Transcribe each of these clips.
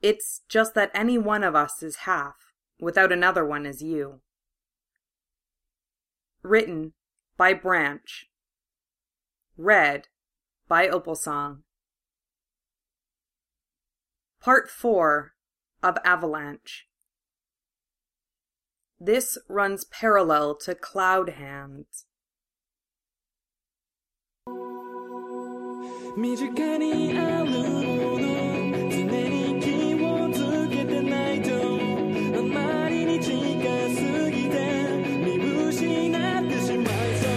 It's just that any one of us is half, without another one as you. Written by Branch. Read by Opalsong. Part 4 of Avalanche. This runs parallel to Cloud Hands. 身近にあるもの常に気をつけてないとあまりに近すぎて見失ってしまいそう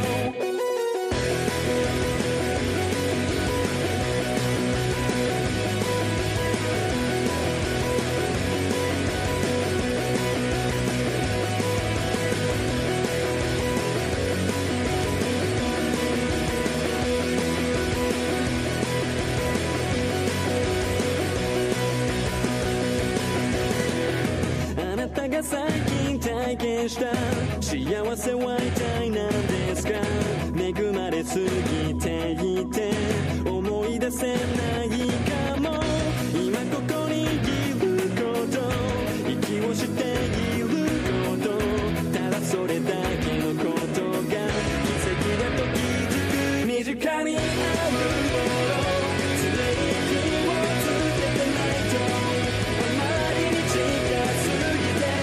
最近体験した幸せは一体何ですか恵まれすぎていて思い出せないかも今ここにいること息をしていることただそれだけのことが奇跡だと気づく身近にあるもの常に気をつけてないとあまりに近すぎて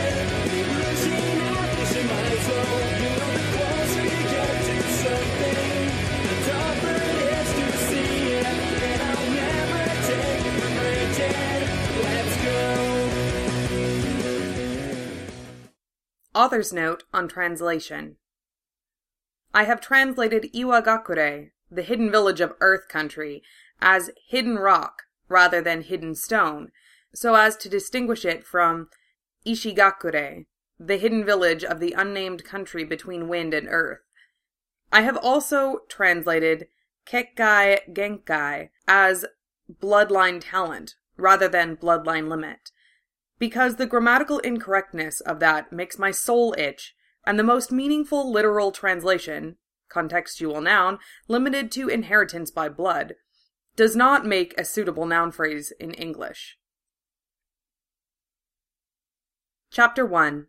So, you know the closer you get to something, the tougher it is to see it, and I'll never take it for granted. Let's go. Author's note on translation. I have translated Iwagakure, the hidden village of Earth Country, as hidden rock rather than hidden stone, so as to distinguish it from Ishigakure, the hidden village of the unnamed country between wind and earth. I have also translated Kekkai Genkai as bloodline talent, rather than bloodline limit, because the grammatical incorrectness of that makes my soul itch, and the most meaningful literal translation, contextual noun, limited to inheritance by blood, does not make a suitable noun phrase in English. Chapter 1.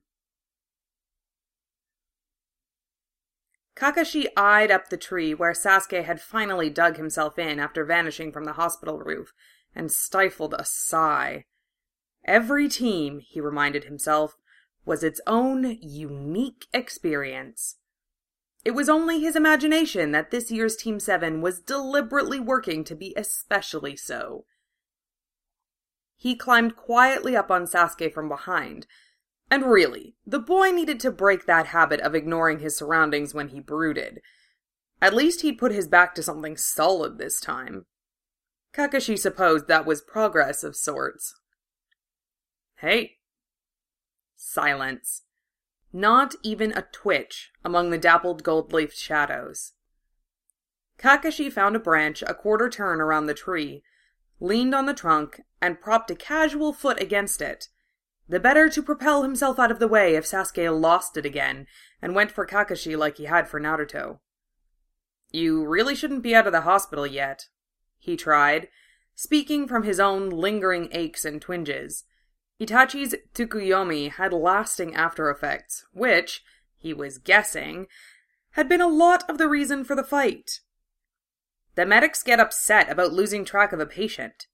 Kakashi eyed up the tree where Sasuke had finally dug himself in after vanishing from the hospital roof, and stifled a sigh. Every team, he reminded himself, was its own unique experience. It was only his imagination that this year's Team 7 was deliberately working to be especially so. He climbed quietly up on Sasuke from behind. And really, the boy needed to break that habit of ignoring his surroundings when he brooded. At least he'd put his back to something solid this time. Kakashi supposed that was progress of sorts. Hey. Silence. Not even a twitch among the dappled gold-leafed shadows. Kakashi found a branch a quarter turn around the tree, leaned on the trunk, and propped a casual foot against it, the better to propel himself out of the way if Sasuke lost it again, and went for Kakashi like he had for Naruto. You really shouldn't be out of the hospital yet, he tried, speaking from his own lingering aches and twinges. Itachi's Tsukuyomi had lasting after-effects, which, he was guessing, had been a lot of the reason for the fight. The medics get upset about losing track of a patient.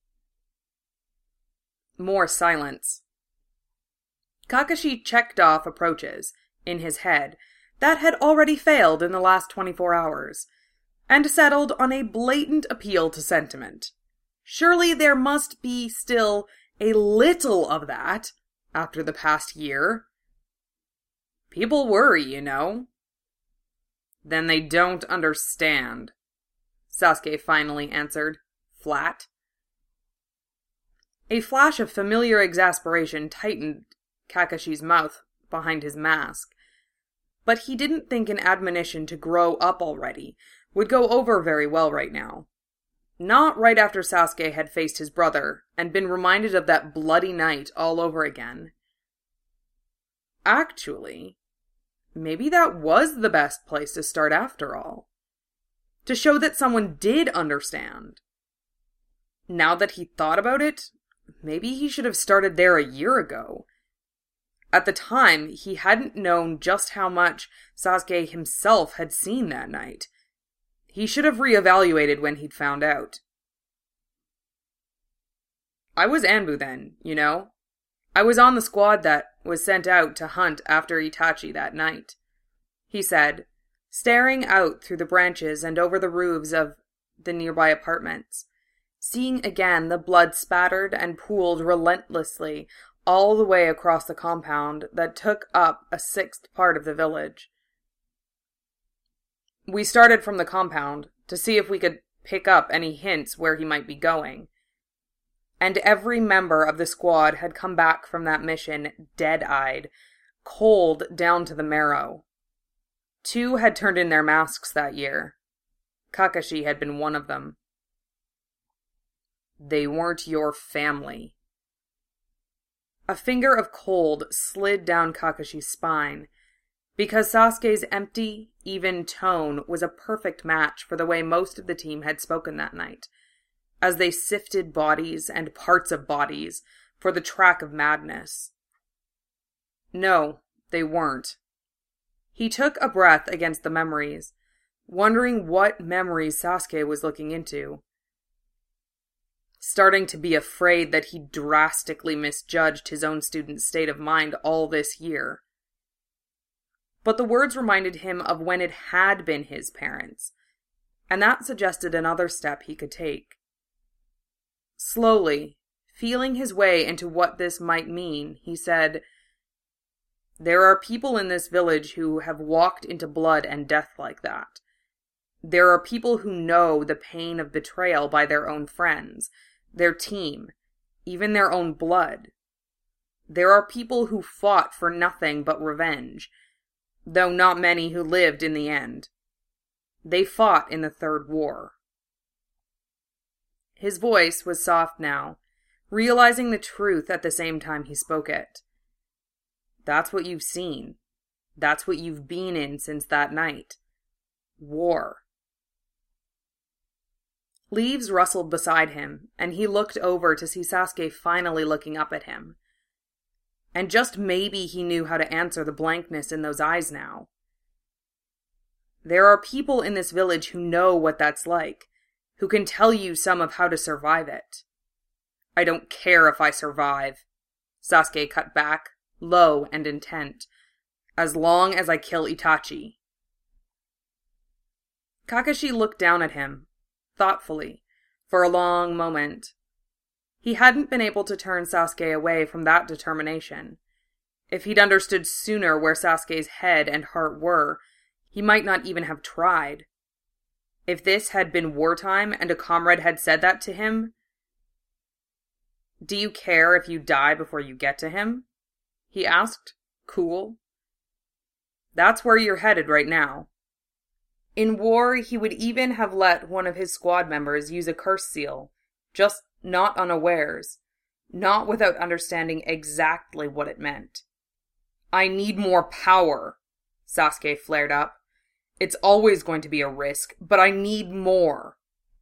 More silence. Kakashi checked off approaches, in his head, that had already failed in the last 24 hours, and settled on a blatant appeal to sentiment. Surely there must be still a little of that, after the past year. People worry, you know. Then they don't understand, Sasuke finally answered, flat. A flash of familiar exasperation tightened Kakashi's mouth behind his mask, but he didn't think an admonition to grow up already would go over very well right now. Not right after Sasuke had faced his brother and been reminded of that bloody night all over again. Actually, maybe that was the best place to start after all. To show that someone did understand. Now that he thought about it, maybe he should have started there a year ago. At the time, he hadn't known just how much Sasuke himself had seen that night. He should have reevaluated when he'd found out. I was Anbu then, you know? I was on the squad that was sent out to hunt after Itachi that night, he said, staring out through the branches and over the roofs of the nearby apartments, seeing again the blood spattered and pooled relentlessly all the way across the compound that took up a sixth part of the village. We started from the compound to see if we could pick up any hints where he might be going. And every member of the squad had come back from that mission dead-eyed, cold down to the marrow. 2 had turned in their masks that year. Kakashi had been one of them. They weren't your family. A finger of cold slid down Kakashi's spine, because Sasuke's empty, even tone was a perfect match for the way most of the team had spoken that night, as they sifted bodies and parts of bodies for the track of madness. No, they weren't. He took a breath against the memories, wondering what memories Sasuke was looking into. Starting to be afraid that he'd drastically misjudged his own student's state of mind all this year. But the words reminded him of when it had been his parents, and that suggested another step he could take. Slowly, feeling his way into what this might mean, he said, "There are people in this village who have walked into blood and death like that. There are people who know the pain of betrayal by their own friends, their team, even their own blood. There are people who fought for nothing but revenge, though not many who lived in the end. They fought in the Third War." His voice was soft now, realizing the truth at the same time he spoke it. That's what you've seen. That's what you've been in since that night. War. Leaves rustled beside him, and he looked over to see Sasuke finally looking up at him. And just maybe he knew how to answer the blankness in those eyes now. There are people in this village who know what that's like, who can tell you some of how to survive it. I don't care if I survive, Sasuke cut back, low and intent, as long as I kill Itachi. Kakashi looked down at him, thoughtfully, for a long moment. He hadn't been able to turn Sasuke away from that determination. If he'd understood sooner where Sasuke's head and heart were, he might not even have tried. If this had been wartime and a comrade had said that to him, "Do you care if you die before you get to him?" he asked, cool. That's where you're headed right now. In war, he would even have let one of his squad members use a curse seal, just not unawares, not without understanding exactly what it meant. "I need more power," Sasuke flared up. "It's always going to be a risk, but I need more."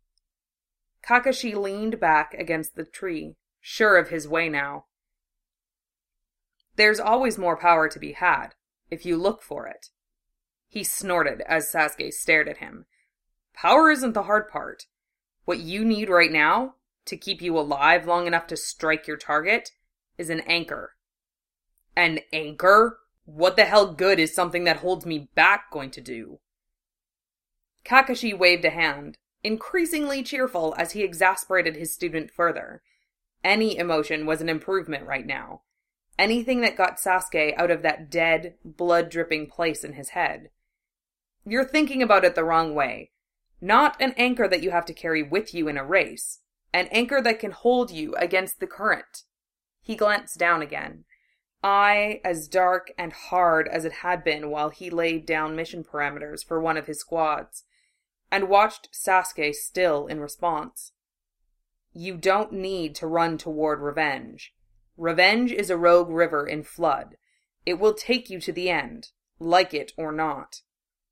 Kakashi leaned back against the tree, sure of his way now. "There's always more power to be had, if you look for it." He snorted as Sasuke stared at him. "Power isn't the hard part. What you need right now, to keep you alive long enough to strike your target, is an anchor." "An anchor? What the hell good is something that holds me back going to do?" Kakashi waved a hand, increasingly cheerful as he exasperated his student further. Any emotion was an improvement right now. Anything that got Sasuke out of that dead, blood-dripping place in his head. "You're thinking about it the wrong way. Not an anchor that you have to carry with you in a race. An anchor that can hold you against the current." He glanced down again, eye as dark and hard as it had been while he laid down mission parameters for one of his squads, and watched Sasuke still in response. "You don't need to run toward revenge. Revenge is a rogue river in flood. It will take you to the end, like it or not.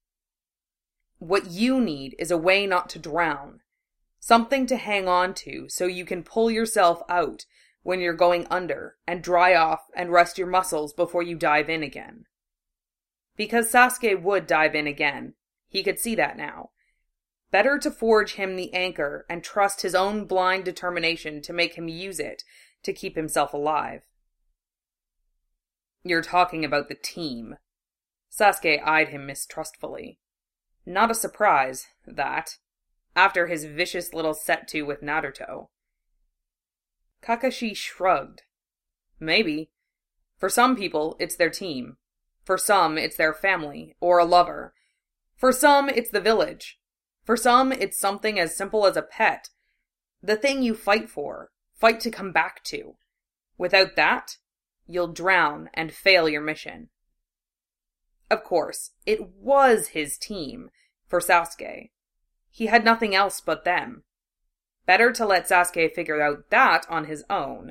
What you need is a way not to drown. Something to hang on to so you can pull yourself out when you're going under, and dry off and rest your muscles before you dive in again. Because Sasuke would dive in again. He could see that now. Better to forge him the anchor and trust his own blind determination to make him use it to keep himself alive. You're talking about the team. Sasuke eyed him mistrustfully. Not a surprise, that, after his vicious little set-to with Naruto. Kakashi shrugged. Maybe. For some people, it's their team. For some, it's their family, or a lover. For some, it's the village. For some, it's something as simple as a pet. The thing you fight for, fight to come back to. Without that, you'll drown and fail your mission. Of course, it was his team, for Sasuke. He had nothing else but them. Better to let Sasuke figure out that on his own.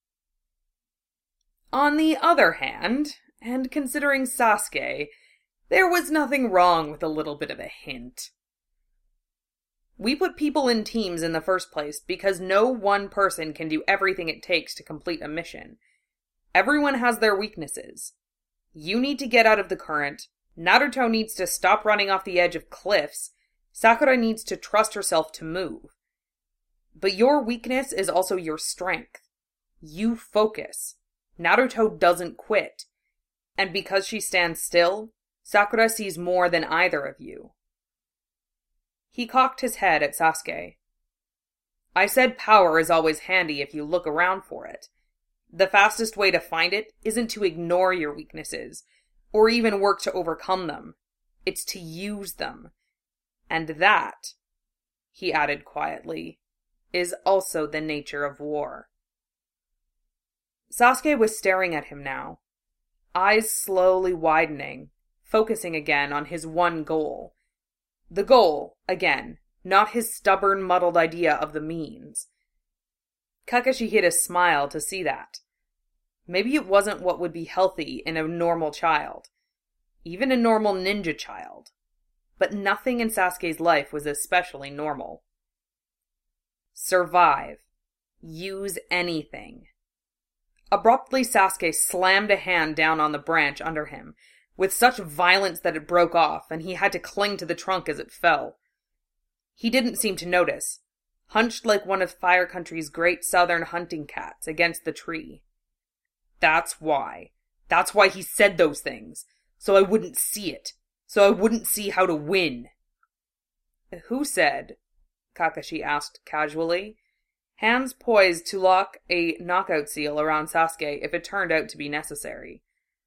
On the other hand, and considering Sasuke, there was nothing wrong with a little bit of a hint. We put people in teams in the first place because no one person can do everything it takes to complete a mission. Everyone has their weaknesses. You need to get out of the current, Naruto needs to stop running off the edge of cliffs, Sakura needs to trust herself to move. But your weakness is also your strength. You focus. Naruto doesn't quit. And because she stands still, Sakura sees more than either of you. He cocked his head at Sasuke. I said power is always handy if you look around for it. The fastest way to find it isn't to ignore your weaknesses, or even work to overcome them. It's to use them. And that, he added quietly, is also the nature of war. Sasuke was staring at him now, eyes slowly widening, focusing again on his one goal. The goal, again, not his stubborn, muddled idea of the means. Kakashi hid a smile to see that. Maybe it wasn't what would be healthy in a normal child, even a normal ninja child, but nothing in Sasuke's life was especially normal. Survive. Use anything. Abruptly, Sasuke slammed a hand down on the branch under him, with such violence that it broke off, and he had to cling to the trunk as it fell. He didn't seem to notice, hunched like one of Fire Country's great southern hunting cats against the tree. That's why. That's why he said those things. So I wouldn't see it. So I wouldn't see how to win. Who said? Kakashi asked casually, hands poised to lock a knockout seal around Sasuke if it turned out to be necessary.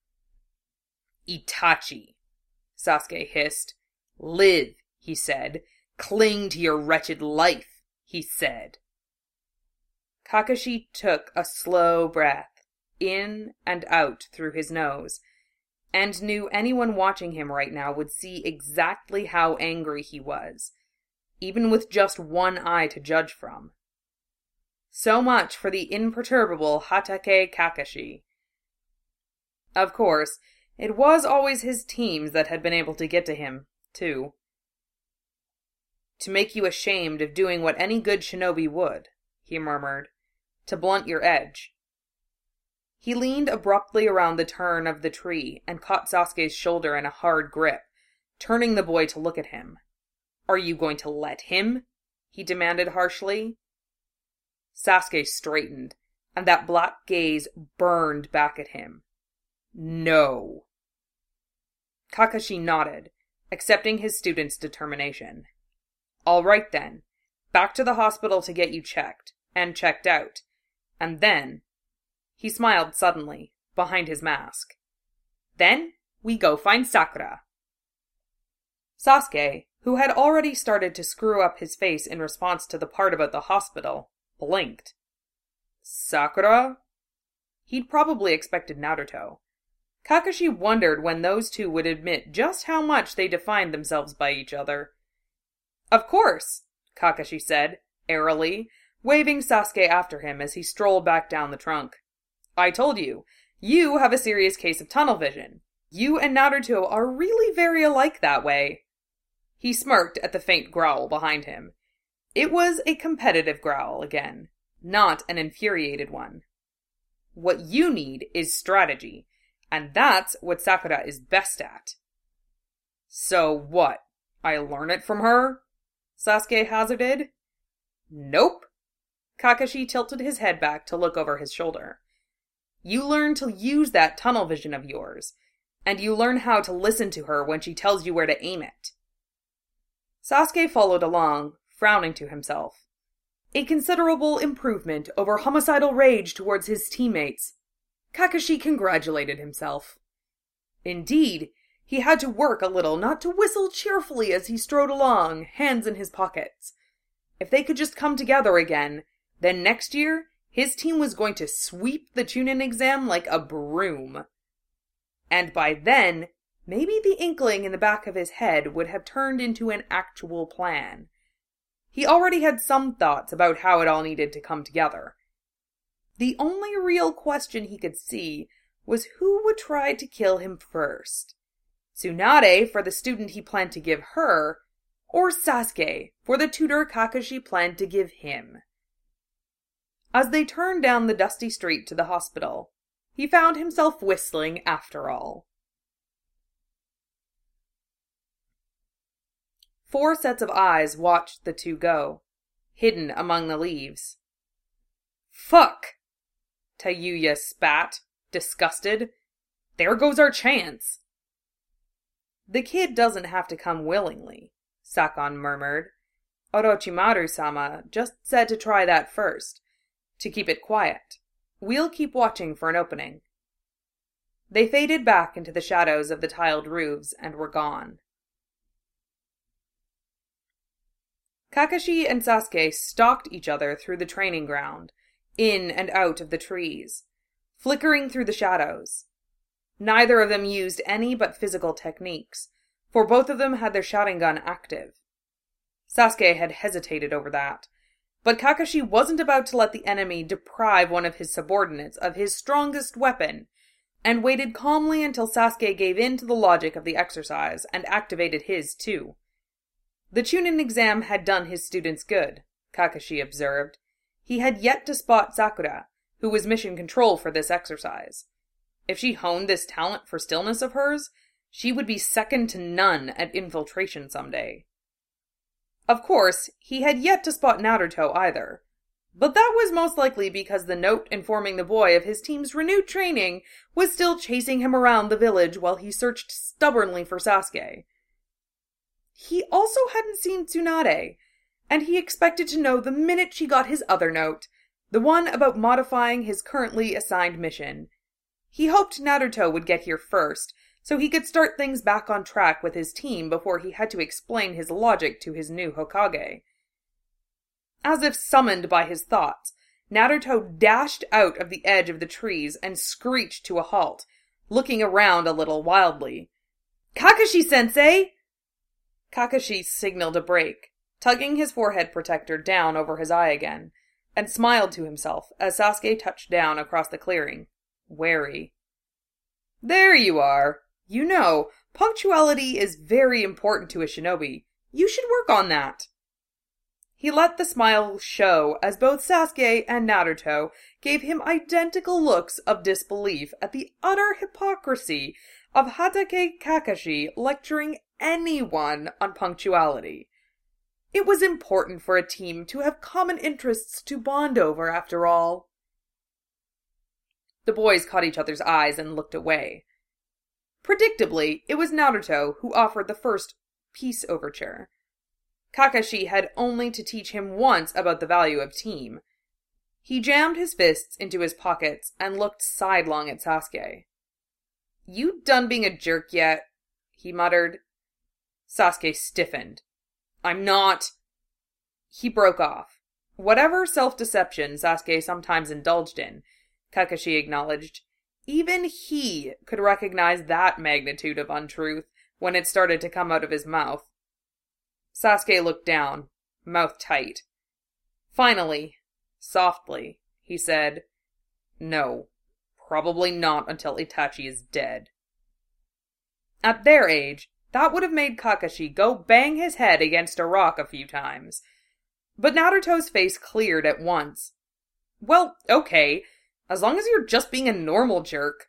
Itachi, Sasuke hissed. Live, he said. Cling to your wretched life, he said. Kakashi took a slow breath, in and out through his nose, and knew anyone watching him right now would see exactly how angry he was, even with just one eye to judge from. So much for the imperturbable Hatake Kakashi. Of course, it was always his teams that had been able to get to him, too. To make you ashamed of doing what any good shinobi would, he murmured, to blunt your edge. He leaned abruptly around the turn of the tree and caught Sasuke's shoulder in a hard grip, turning the boy to look at him. Are you going to let him? He demanded harshly. Sasuke straightened, and that black gaze burned back at him. No. Kakashi nodded, accepting his student's determination. All right then, back to the hospital to get you checked, and checked out, and then... He smiled suddenly, behind his mask. Then we go find Sakura. Sasuke, who had already started to screw up his face in response to the part about the hospital, blinked. Sakura? He'd probably expected Naruto. Kakashi wondered when those two would admit just how much they defined themselves by each other. Of course, Kakashi said, airily, waving Sasuke after him as he strolled back down the trunk. I told you, you have a serious case of tunnel vision. You and Naruto are really very alike that way. He smirked at the faint growl behind him. It was a competitive growl again, not an infuriated one. What you need is strategy, and that's what Sakura is best at. So what? I learn it from her? Sasuke hazarded. Nope. Kakashi tilted his head back to look over his shoulder. You learn to use that tunnel vision of yours, and you learn how to listen to her when she tells you where to aim it. Sasuke followed along, frowning to himself. A considerable improvement over homicidal rage towards his teammates. Kakashi congratulated himself. Indeed, he had to work a little not to whistle cheerfully as he strode along, hands in his pockets. If they could just come together again, then next year, his team was going to sweep the Chunin exam like a broom. And by then, maybe the inkling in the back of his head would have turned into an actual plan. He already had some thoughts about how it all needed to come together. The only real question he could see was who would try to kill him first. Tsunade for the student he planned to give her, or Sasuke for the tutor Kakashi planned to give him. As they turned down the dusty street to the hospital, he found himself whistling after all. 4 sets of eyes watched the two go, hidden among the leaves. Fuck! Tayuya spat, disgusted. There goes our chance. The kid doesn't have to come willingly, Sakon murmured. Orochimaru-sama just said to try that first, to keep it quiet. We'll keep watching for an opening. They faded back into the shadows of the tiled roofs and were gone. Kakashi and Sasuke stalked each other through the training ground, in and out of the trees, flickering through the shadows. Neither of them used any but physical techniques, for both of them had their Sharingan active. Sasuke had hesitated over that, but Kakashi wasn't about to let the enemy deprive one of his subordinates of his strongest weapon, and waited calmly until Sasuke gave in to the logic of the exercise and activated his too. The Chunin exam had done his students good, Kakashi observed. He had yet to spot Sakura, who was mission control for this exercise. If she honed this talent for stillness of hers, she would be second to none at infiltration someday. Of course, he had yet to spot Naruto either, but that was most likely because the note informing the boy of his team's renewed training was still chasing him around the village while he searched stubbornly for Sasuke. He also hadn't seen Tsunade, and he expected to know the minute she got his other note, the one about modifying his currently assigned mission. He hoped Naruto would get here first, so he could start things back on track with his team before he had to explain his logic to his new Hokage. As if summoned by his thoughts, Naruto dashed out of the edge of the trees and screeched to a halt, looking around a little wildly. "Kakashi-sensei!" Kakashi signaled a break, tugging his forehead protector down over his eye again, and smiled to himself as Sasuke touched down across the clearing, wary. "There you are. You know, punctuality is very important to a shinobi. You should work on that." He let the smile show as both Sasuke and Naruto gave him identical looks of disbelief at the utter hypocrisy of Hatake Kakashi lecturing anyone on punctuality. It was important for a team to have common interests to bond over, after all. The boys caught each other's eyes and looked away. Predictably, it was Naruto who offered the first peace overture. Kakashi had only to teach him once about the value of team. He jammed his fists into his pockets and looked sidelong at Sasuke. "You done being a jerk yet?" he muttered. Sasuke stiffened. "I'm not." He broke off. Whatever self-deception Sasuke sometimes indulged in, Kakashi acknowledged, even he could recognize that magnitude of untruth when it started to come out of his mouth. Sasuke looked down, mouth tight. Finally, softly, he said, "No, probably not until Itachi is dead." At their age, that would have made Kakashi go bang his head against a rock a few times. But Naruto's face cleared at once. Well, okay, as long as you're just being a normal jerk.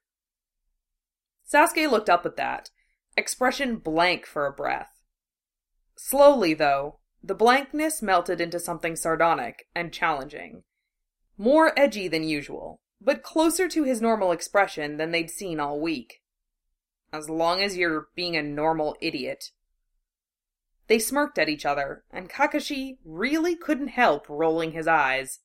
Sasuke looked up at that, expression blank for a breath. Slowly, though, the blankness melted into something sardonic and challenging. More edgy than usual, but closer to his normal expression than they'd seen all week. As long as you're being a normal idiot. They smirked at each other, and Kakashi really couldn't help rolling his eyes.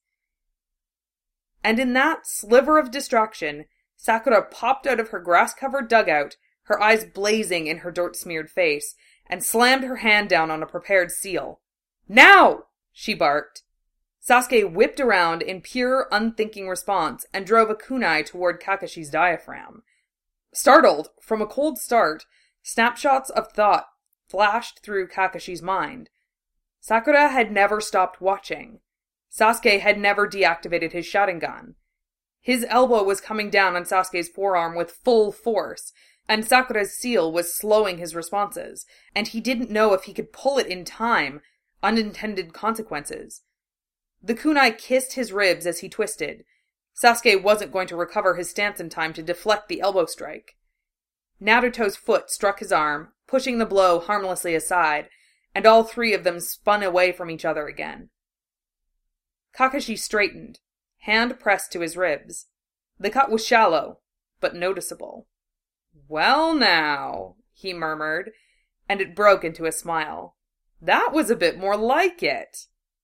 And in that sliver of distraction, Sakura popped out of her grass-covered dugout, her eyes blazing in her dirt-smeared face, and slammed her hand down on a prepared seal. "Now!" she barked. Sasuke whipped around in pure, unthinking response and drove a kunai toward Kakashi's diaphragm. Startled, from a cold start, snapshots of thought flashed through Kakashi's mind. Sakura had never stopped watching. Sasuke had never deactivated his Sharingan. His elbow was coming down on Sasuke's forearm with full force, and Sakura's seal was slowing his responses, and he didn't know if he could pull it in time. Unintended consequences. The kunai kissed his ribs as he twisted. Sasuke wasn't going to recover his stance in time to deflect the elbow strike. Naruto's foot struck his arm, pushing the blow harmlessly aside, and all three of them spun away from each other again. Kakashi straightened, hand pressed to his ribs. The cut was shallow, but noticeable. "Well now," he murmured, and it broke into a smile. "That was a bit more like it."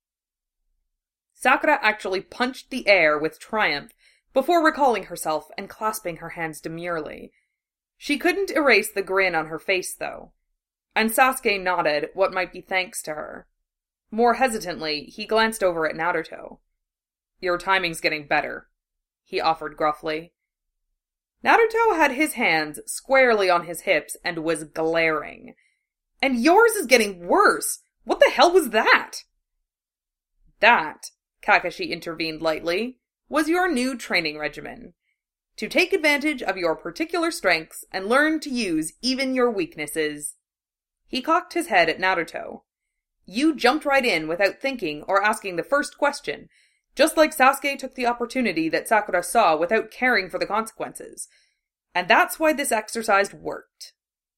Sakura actually punched the air with triumph before recalling herself and clasping her hands demurely. She couldn't erase the grin on her face, though, and Sasuke nodded what might be thanks to her. More hesitantly, he glanced over at Naruto. "Your timing's getting better," he offered gruffly. Naruto had his hands squarely on his hips and was glaring. "And yours is getting worse! What the hell was that?" "That," Kakashi intervened lightly, "was your new training regimen. To take advantage of your particular strengths and learn to use even your weaknesses." He cocked his head at Naruto. "You jumped right in without thinking or asking the first question, just like Sasuke took the opportunity that Sakura saw without caring for the consequences. And that's why this exercise worked."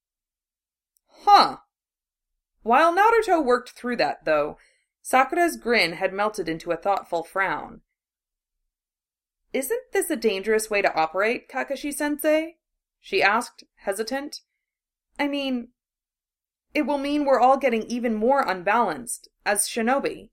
Huh. While Naruto worked through that, though, Sakura's grin had melted into a thoughtful frown. "Isn't this a dangerous way to operate, Kakashi-sensei?" she asked, hesitant. "I mean, it will mean we're all getting even more unbalanced, as shinobi."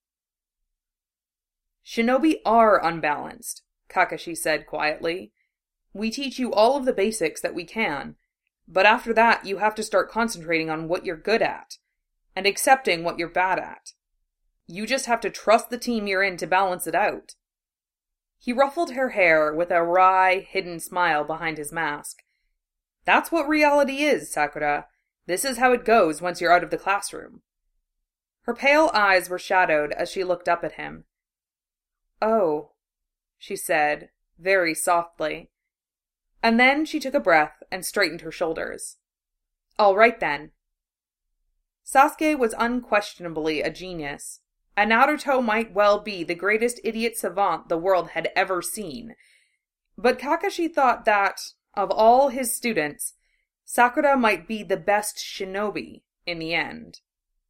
"Shinobi are unbalanced," Kakashi said quietly. "We teach you all of the basics that we can, but after that you have to start concentrating on what you're good at, and accepting what you're bad at. You just have to trust the team you're in to balance it out." He ruffled her hair with a wry, hidden smile behind his mask. "That's what reality is, Sakura. This is how it goes once you're out of the classroom." Her pale eyes were shadowed as she looked up at him. "Oh," she said, very softly. And then she took a breath and straightened her shoulders. "All right then." Sasuke was unquestionably a genius, and Naruto might well be the greatest idiot savant the world had ever seen. But Kakashi thought that, of all his students, Sakura might be the best shinobi in the end.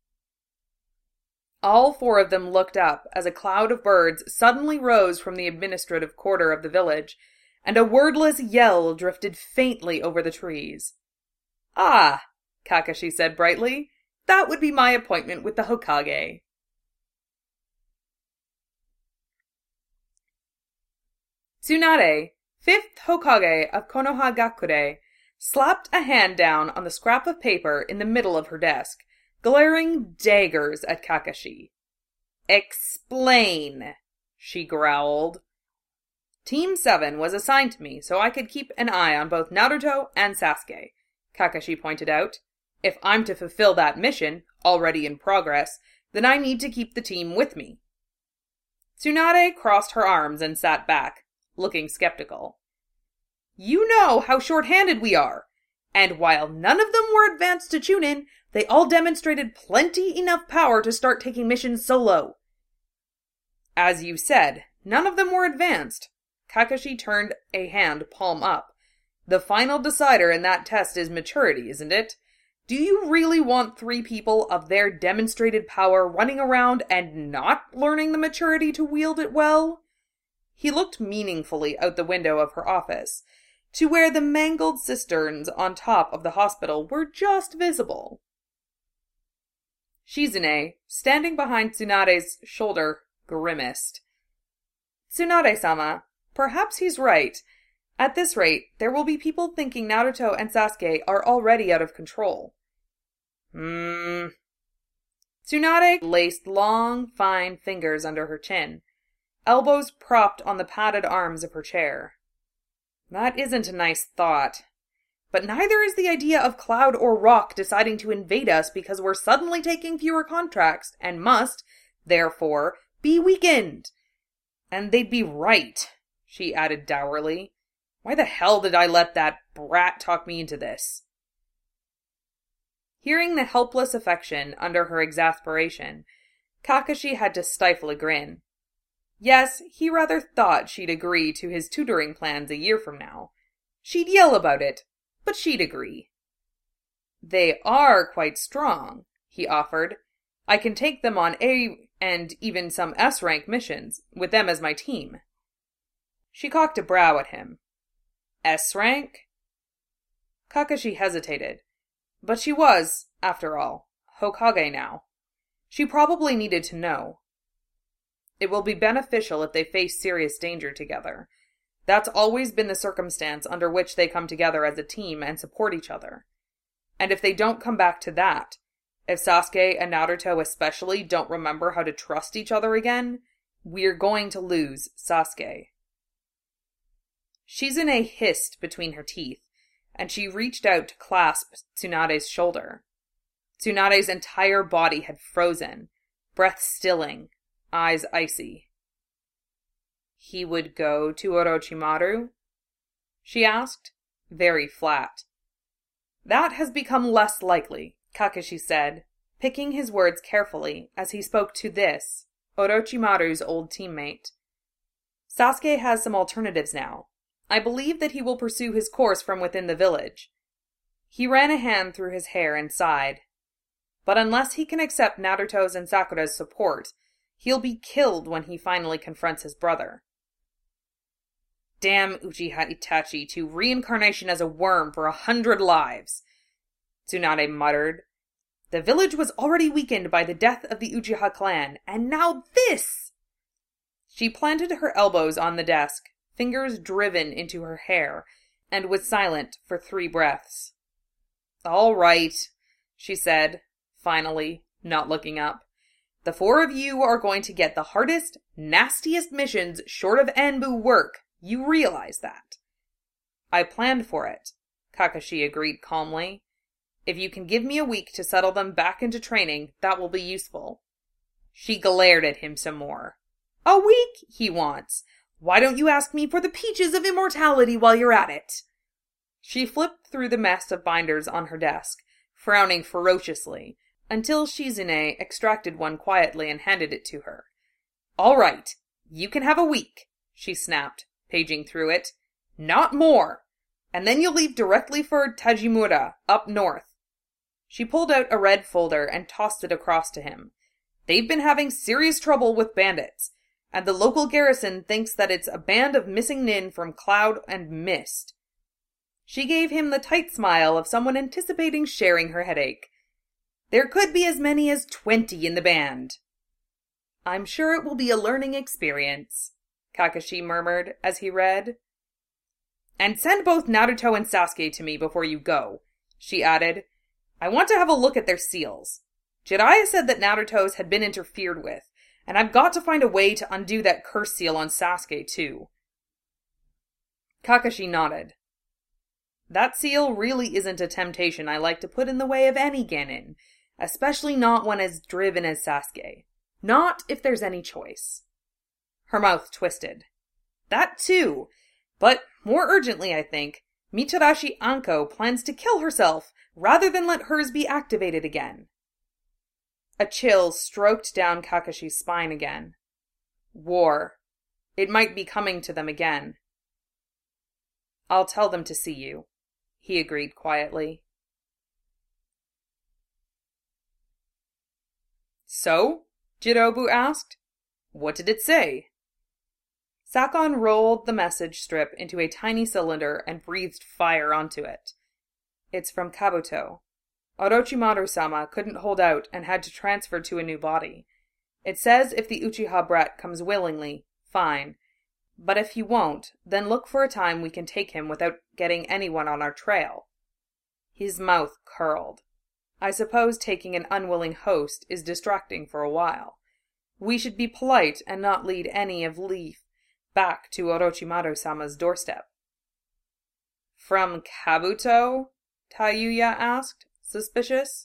All four of them looked up as a cloud of birds suddenly rose from the administrative quarter of the village, and a wordless yell drifted faintly over the trees. "Ah," Kakashi said brightly, "that would be my appointment with the Hokage." Tsunade, 5th Hokage of Konohagakure, slapped a hand down on the scrap of paper in the middle of her desk, glaring daggers at Kakashi. "Explain," she growled. "Team 7 was assigned to me so I could keep an eye on both Naruto and Sasuke," Kakashi pointed out. "If I'm to fulfill that mission, already in progress, then I need to keep the team with me." Tsunade crossed her arms and sat back, looking skeptical. "You know how short-handed we are, and while none of them were advanced to Chunin, they all demonstrated plenty enough power to start taking missions solo." "As you said, None of them were advanced. Kakashi turned a hand palm up. The final decider in that test is maturity, isn't it? Do you really want 3 people of their demonstrated power running around and not learning the maturity to wield it well? He looked meaningfully out the window of her office, to where the mangled cisterns on top of the hospital were just visible. Shizune, standing behind Tsunade's shoulder, grimaced. Tsunade-sama, perhaps he's right. At this rate, there will be people thinking Naruto and Sasuke are already out of control. Tsunade laced long, fine fingers under her chin, elbows propped on the padded arms of her chair. That isn't a nice thought. But neither is the idea of Cloud or Rock deciding to invade us because we're suddenly taking fewer contracts and must, therefore, be weakened. And they'd be right, she added dourly. Why the hell did I let that brat talk me into this? Hearing the helpless affection under her exasperation, Kakashi had to stifle a grin. Yes, he rather thought she'd agree to his tutoring plans a year from now. She'd yell about it, but she'd agree. They are quite strong, he offered. I can take them on A and even some S-rank missions, with them as my team. She cocked a brow at him. S-rank? Kakashi hesitated. But she was, after all, Hokage now. She probably needed to know. It will be beneficial if they face serious danger together. That's always been the circumstance under which they come together as a team and support each other. And if they don't come back to that, if Sasuke and Naruto especially don't remember how to trust each other again, we're going to lose Sasuke. Shizune hissed between her teeth, and she reached out to clasp Tsunade's shoulder. Tsunade's entire body had frozen, breath stilling, eyes icy. He would go to Orochimaru? She asked, very flat. That has become less likely, Kakashi said, picking his words carefully as he spoke to this, Orochimaru's old teammate. Sasuke has some alternatives now. I believe that he will pursue his course from within the village. He ran a hand through his hair and sighed. But unless he can accept Naruto's and Sakura's support, he'll be killed when he finally confronts his brother. Damn Uchiha Itachi to reincarnation as a worm for 100 lives, Tsunade muttered. The village was already weakened by the death of the Uchiha clan, and now this! She planted her elbows on the desk, fingers driven into her hair, and was silent for 3 breaths. All right, she said, finally, not looking up. The 4 of you are going to get the hardest, nastiest missions short of Anbu work. You realize that. I planned for it, Kakashi agreed calmly. If you can give me a week to settle them back into training, that will be useful. She glared at him some more. A week, he wants. Why don't you ask me for the peaches of immortality while you're at it? She flipped through the mess of binders on her desk, frowning ferociously, until Shizune extracted one quietly and handed it to her. All right, you can have a week, she snapped, paging through it. Not more! And then you'll leave directly for Tajimura, up north. She pulled out a red folder and tossed it across to him. They've been having serious trouble with bandits, and the local garrison thinks that it's a band of missing nin from Cloud and Mist. She gave him the tight smile of someone anticipating sharing her headache. There could be as many as 20 in the band. I'm sure it will be a learning experience, Kakashi murmured as he read. And send both Naruto and Sasuke to me before you go, she added. I want to have a look at their seals. Jiraiya said that Naruto's had been interfered with, and I've got to find a way to undo that curse seal on Sasuke, too. Kakashi nodded. That seal really isn't a temptation I like to put in the way of any genin, especially not one as driven as Sasuke. Not if there's any choice. Her mouth twisted. That too, but more urgently, I think, Mitarashi Anko plans to kill herself rather than let hers be activated again. A chill stroked down Kakashi's spine again. War. It might be coming to them again. I'll tell them to see you, he agreed quietly. So? Jirobu asked. What did it say? Sakon rolled the message strip into a tiny cylinder and breathed fire onto it. It's from Kabuto. Orochimaru-sama couldn't hold out and had to transfer to a new body. It says if the Uchiha Brett comes willingly, fine. But if he won't, then look for a time we can take him without getting anyone on our trail. His mouth curled. I suppose taking an unwilling host is distracting for a while. We should be polite and not lead any of Leaf back to Orochimaru-sama's doorstep. From Kabuto? Tayuya asked, suspicious.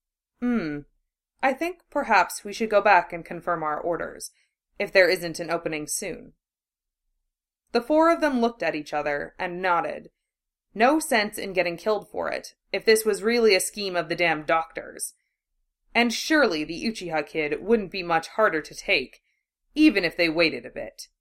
I think perhaps we should go back and confirm our orders, if there isn't an opening soon. The four of them looked at each other and nodded. No sense in getting killed for it, if this was really a scheme of the damned doctors. And surely the Uchiha kid wouldn't be much harder to take, even if they waited a bit.